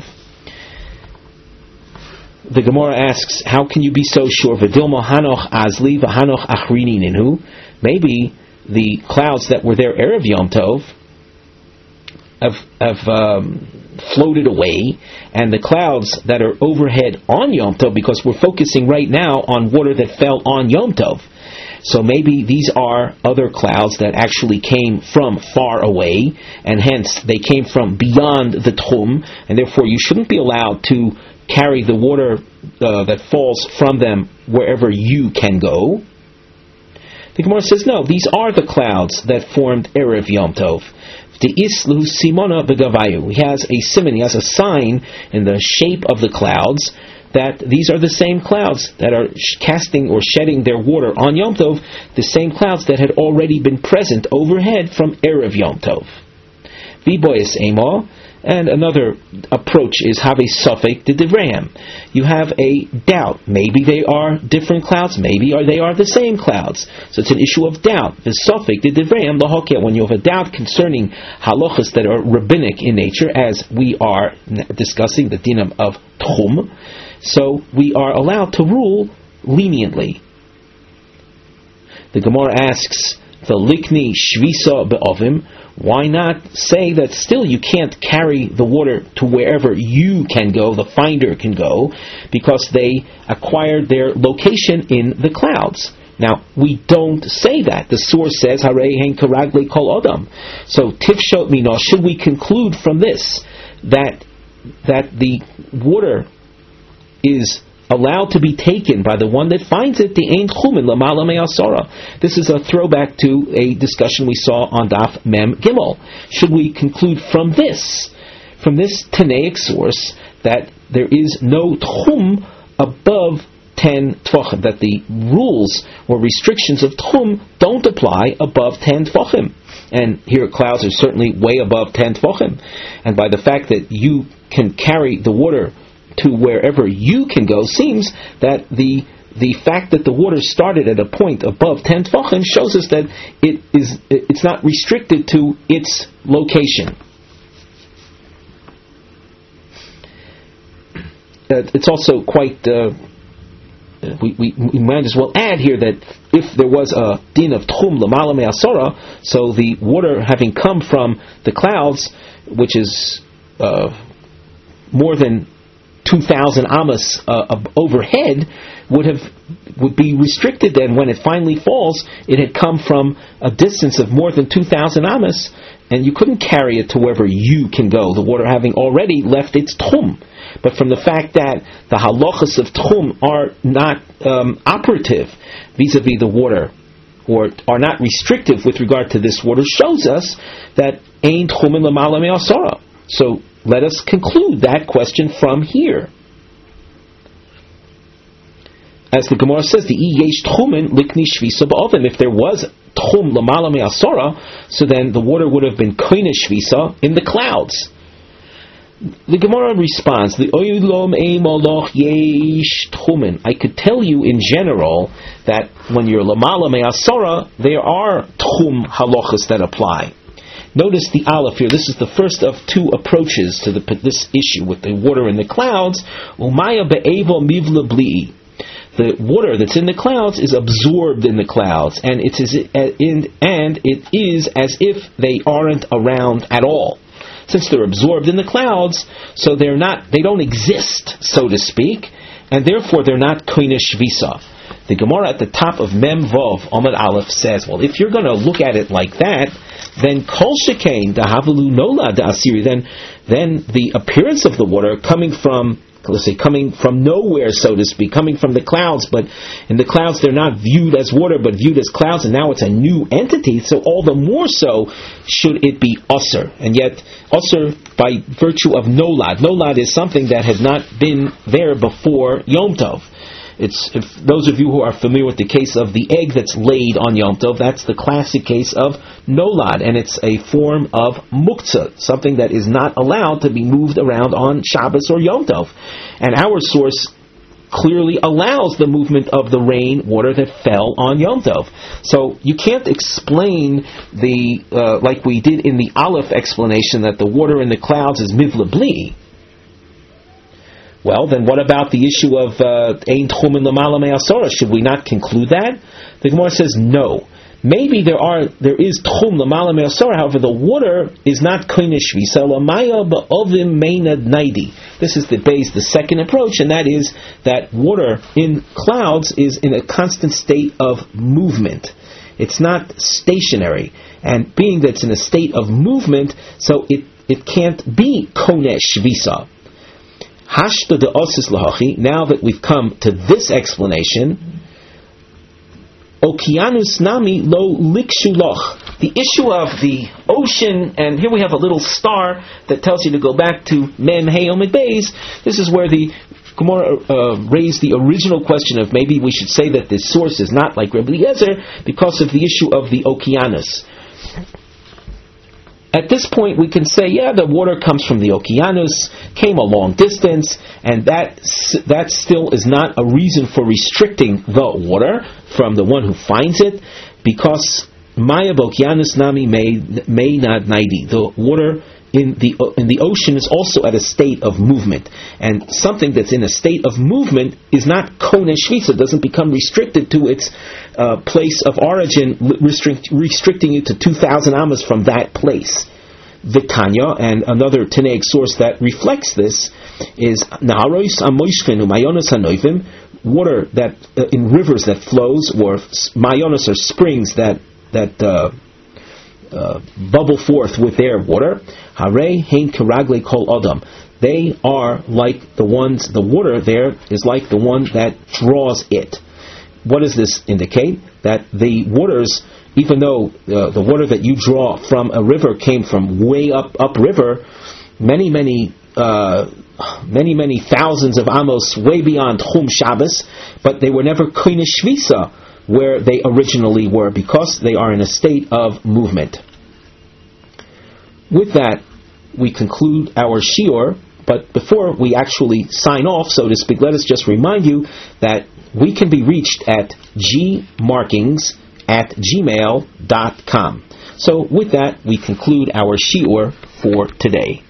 [SPEAKER 1] The Gemara asks, how can you be so sure? V'dilma hanoch azli v'hanoch achrini ninu. Maybe the clouds that were there Erev Yom Tov have, have um, floated away, and the clouds that are overhead on Yom Tov, because we're focusing right now on water that fell on Yom Tov. So maybe these are other clouds that actually came from far away, and hence they came from beyond the Tchum, and therefore you shouldn't be allowed to carry the water uh, that falls from them wherever you can go. The Gemara says, no, these are the clouds that formed Erev Yom Tov. The Islu Simona Begavayu. He has a simon, he has a sign in the shape of the clouds that these are the same clouds that are casting or shedding their water on Yom Tov, the same clouds that had already been present overhead from Erev Yom Tov. V'boyes Emo. And another approach is have a suffix de Devraham. You have a doubt. Maybe they are different clouds. Maybe are they are the same clouds. So it's an issue of doubt. The suffix de Devraham lahokeh. When you have a doubt concerning halachas that are rabbinic in nature, as we are discussing the dinam of tchum, so we are allowed to rule leniently. The Gemara asks, the likni shvisa be'ovim. Why not say that still you can't carry the water to wherever you can go, the finder can go, because they acquired their location in the clouds. Now, we don't say that. The source says, Harei hen karagle kol adam. So, tifshot mino, should we conclude from this that that the water is allowed to be taken by the one that finds it, the ein chumin lamala me'asara. This is a throwback to a discussion we saw on Daf Mem Gimel. Should we conclude from this, from this Tanaic source, that there is no tchum above ten tvachim, that the rules or restrictions of tchum don't apply above ten tvachim? And here clouds are certainly way above ten tvachim. And by the fact that you can carry the water to wherever you can go, seems that the the fact that the water started at a point above ten tvachim shows us that it is it's not restricted to its location. Uh, it's also quite. Uh, we, we we might as well add here that if there was a din of tchum lamala me'asara, so the water having come from the clouds, which is uh, more than two thousand amas uh, overhead, would have would be restricted. Then when it finally falls, it had come from a distance of more than two thousand amas, and you couldn't carry it to wherever you can go, the water having already left its tchum. But from the fact that the halachas of tchum are not um, operative vis-a-vis the water, or are not restrictive with regard to this water, shows us that ein tchumin lamala me'asara. So let us conclude that question from here. As the Gemara says, the yesh tchumin likni shvisa ba'ovim. If there was tchum lamala me'asara, so then the water would have been koine shvisa in the clouds. The Gemara responds, "The oilom eimoloch yesh tchumen." I could tell you in general that when you're lamala me'asara, there are tchum halachas that apply. Notice the aleph here. This is the first of two approaches to the, this issue with the water in the clouds. Umaya be'evo mivla bli'i. The water that's in the clouds is absorbed in the clouds, and it's as in, and it is as if they aren't around at all. Since they're absorbed in the clouds, so they're not, they don't exist, so to speak, and therefore they're not koinish visa. The Gemara at the top of Mem Vov Amud Aleph says, well, if you're going to look at it like that, then kol shekain dahavelu nola da asiri, then then the appearance of the water coming from, let's say, coming from nowhere, so to speak, coming from the clouds, but in the clouds they're not viewed as water, but viewed as clouds, and now it's a new entity, so all the more so should it be usr. And yet, usr by virtue of nolad. Nolad is something that has not been there before Yom Tov. It's, if those of you who are familiar with the case of the egg that's laid on Yom Tov, that's the classic case of nolad, and it's a form of muktzah, something that is not allowed to be moved around on Shabbos or Yom Tov. And our source clearly allows the movement of the rain water that fell on Yom Tov. So you can't explain the, uh, like we did in the Aleph explanation, that the water in the clouds is mivla bli. Well, then what about the issue of Ein Tchumen Lamala Me'asora? Should we not conclude that? The Gemara says no. Maybe there are there is Tchum Lamala Me'asora, however the water is not Koinish Visa Lamaya Ba'ovim Meinad Naidi. This is the base, the second approach, and that is that water in clouds is in a constant state of movement. It's not stationary. And being that it's in a state of movement, so it, it can't be Konesh Visa. Hashta de osis lahachi. Now that we've come to this explanation, Okianus nami lo likshuloch. The issue of the ocean, and here we have a little star that tells you to go back to Mem Hey Omid Beis. This is where the Gemara uh, raised the original question of maybe we should say that this source is not like Rebbe Eliezer because of the issue of the Okianus. At this point, we can say, yeah, the water comes from the Okeanos, came a long distance, and that that still is not a reason for restricting the water from the one who finds it, because Maya Okeanos Nami may not naidi. The water in the in the ocean is also at a state of movement, and something that's in a state of movement is not kone shvisa, doesn't become restricted to its uh, place of origin, restrict, restricting it to two thousand amas from that place. Vitanya, and another Tanaic source that reflects this is Naharos Amoishkenu Mayonos Hanoivim, water that uh, in rivers that flows, or Mayonos or springs that that uh, uh, bubble forth with their water. Hare Hein Karagle Kol Adam. They are like the ones, the water there is like the one that draws it. What does this indicate? That the waters, even though uh, the water that you draw from a river came from way up upriver, many, many, uh, many, many thousands of amos way beyond Chum Shabbos, but they were never Koine Shvisa where they originally were, because they are in a state of movement. With that, we conclude our shiur, but before we actually sign off, so to speak, let us just remind you that we can be reached at gmarkings at gmail dot com. So with that, we conclude our shiur for today.